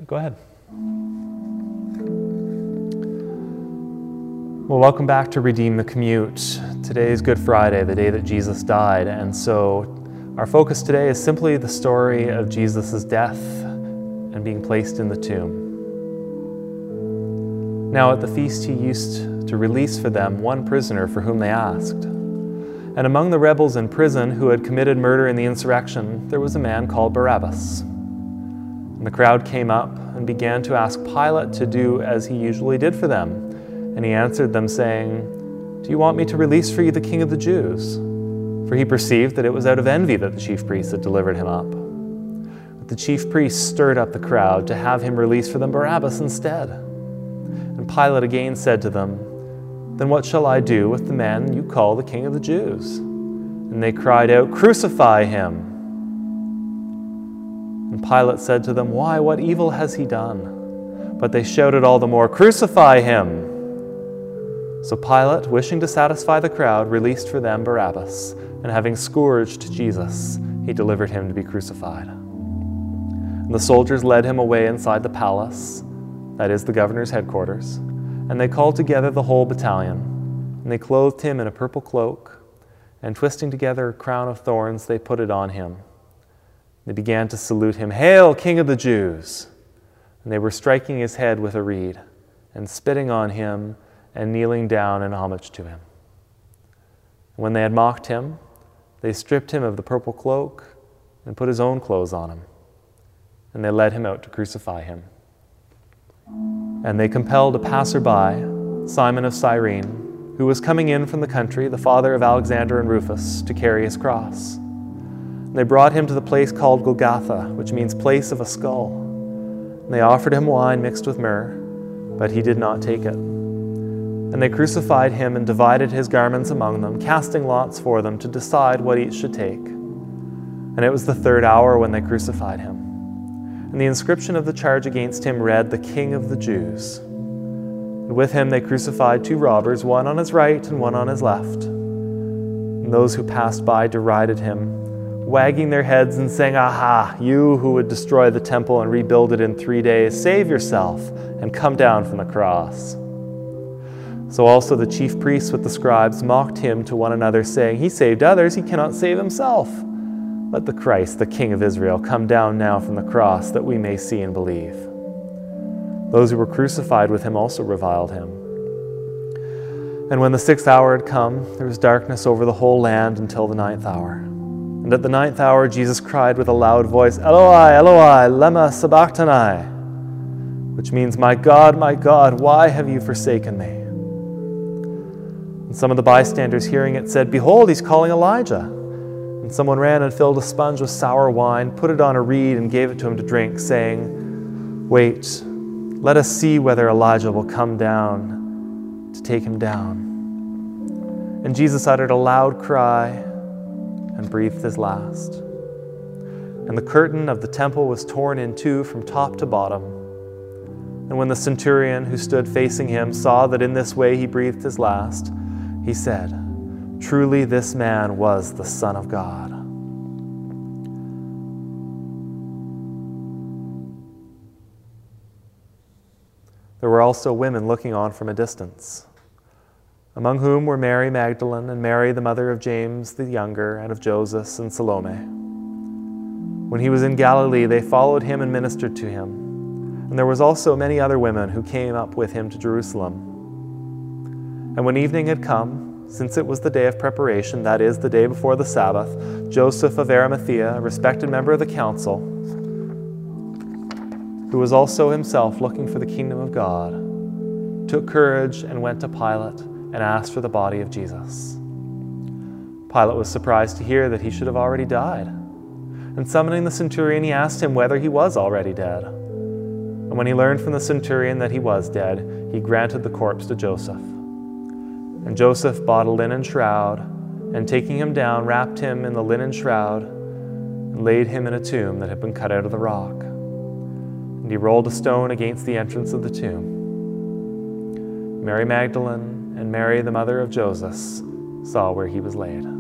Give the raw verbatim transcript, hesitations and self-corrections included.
go ahead. Well, welcome back to Redeem the Commute. Today is Good Friday, the day that Jesus died, and so our focus today is simply the story of Jesus' death and being placed in the tomb. Now at the feast he used to release for them one prisoner for whom they asked. And among the rebels in prison who had committed murder in the insurrection, there was a man called Barabbas. And the crowd came up and began to ask Pilate to do as he usually did for them. And he answered them, saying, "Do you want me to release for you the King of the Jews?" For he perceived that it was out of envy that the chief priests had delivered him up. But the chief priests stirred up the crowd to have him release for them Barabbas instead. And Pilate again said to them, "Then what shall I do with the man you call the King of the Jews?" And they cried out, "Crucify him!" And Pilate said to them, "Why, what evil has he done?" But they shouted all the more, "Crucify him!" So Pilate, wishing to satisfy the crowd, released for them Barabbas, and having scourged Jesus, he delivered him to be crucified. And the soldiers led him away inside the palace, that is the governor's headquarters, and they called together the whole battalion, and they clothed him in a purple cloak, and twisting together a crown of thorns, they put it on him. They began to salute him, "Hail, King of the Jews!" And they were striking his head with a reed, and spitting on him, and kneeling down in homage to him. When they had mocked him, they stripped him of the purple cloak, and put his own clothes on him, and they led him out to crucify him. And they compelled a passerby, Simon of Cyrene, who was coming in from the country, the father of Alexander and Rufus, to carry his cross. And they brought him to the place called Golgotha, which means place of a skull. And they offered him wine mixed with myrrh, but he did not take it. And they crucified him and divided his garments among them, casting lots for them to decide what each should take. And it was the third hour when they crucified him. And the inscription of the charge against him read, "The King of the Jews." And with him they crucified two robbers, one on his right and one on his left. And those who passed by derided him, wagging their heads and saying, "Aha, you who would destroy the temple and rebuild it in three days, save yourself and come down from the cross." So also the chief priests with the scribes mocked him to one another, saying, "He saved others, he cannot save himself. Let the Christ, the King of Israel, come down now from the cross, that we may see and believe." Those who were crucified with him also reviled him. And when the sixth hour had come, there was darkness over the whole land until the ninth hour. And at the ninth hour Jesus cried with a loud voice, "Eloi, Eloi, lema sabachthani," which means, "My God, my God, why have you forsaken me?" And some of the bystanders hearing it said, "Behold, he's calling Elijah." And someone ran and filled a sponge with sour wine, put it on a reed, and gave it to him to drink, saying, "Wait, let us see whether Elijah will come down to take him down." And Jesus uttered a loud cry and breathed his last. And the curtain of the temple was torn in two from top to bottom. And when the centurion who stood facing him saw that in this way he breathed his last, he said, "Truly this man was the Son of God." There were also women looking on from a distance, among whom were Mary Magdalene and Mary, the mother of James the younger, and of Joseph and Salome. When he was in Galilee, they followed him and ministered to him. And there was also many other women who came up with him to Jerusalem. And when evening had come, since it was the day of preparation, that is, the day before the Sabbath, Joseph of Arimathea, a respected member of the council, who was also himself looking for the kingdom of God, took courage and went to Pilate and asked for the body of Jesus. Pilate was surprised to hear that he should have already died. And summoning the centurion, he asked him whether he was already dead. And when he learned from the centurion that he was dead, he granted the corpse to Joseph. And Joseph bought a linen shroud, and taking him down, wrapped him in the linen shroud, and laid him in a tomb that had been cut out of the rock. And he rolled a stone against the entrance of the tomb. Mary Magdalene and Mary, the mother of Joseph, saw where he was laid.